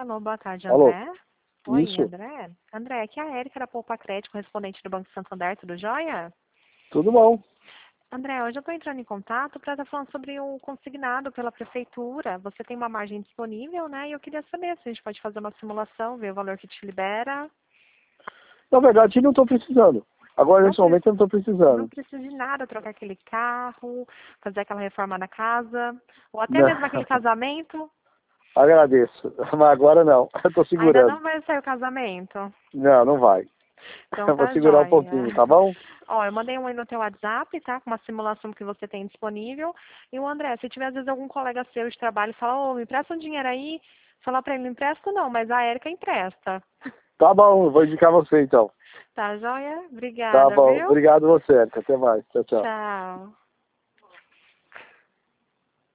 Alô, boa tarde, Alô? André. Oi, Isso, André. André, aqui é a Érica da Poupa Crédito, correspondente do Banco Santander, tudo jóia? tudo bom. André, hoje eu estou entrando em contato para estar falando sobre o consignado pela prefeitura. Você tem uma margem disponível, né? E eu queria saber se a gente pode fazer uma simulação, ver o valor que te libera. Na verdade, não estou precisando. Agora, Não, nesse momento, eu não estou não precisando. precisa de nada, trocar aquele carro, fazer aquela reforma na casa, ou até Não, mesmo aquele casamento. agradeço. Mas agora não. Eu estou Ainda segurando. não vai sair o casamento? Não, não vai. Então Eu vou tá segurar um jóia. pouquinho, tá bom? Ó, eu mandei um aí no teu WhatsApp, tá? Com uma simulação que você tem disponível. E o André, se tiver às vezes algum colega seu de trabalho e fala, ô, me empresta um dinheiro aí, falar pra ele, não empresto não, mas a Érica empresta. Tá bom, eu vou indicar você então. Tá, joia? Tá Obrigada, bom. viu? Obrigado você, Érica. Até mais. Tchau, tchau. Tchau.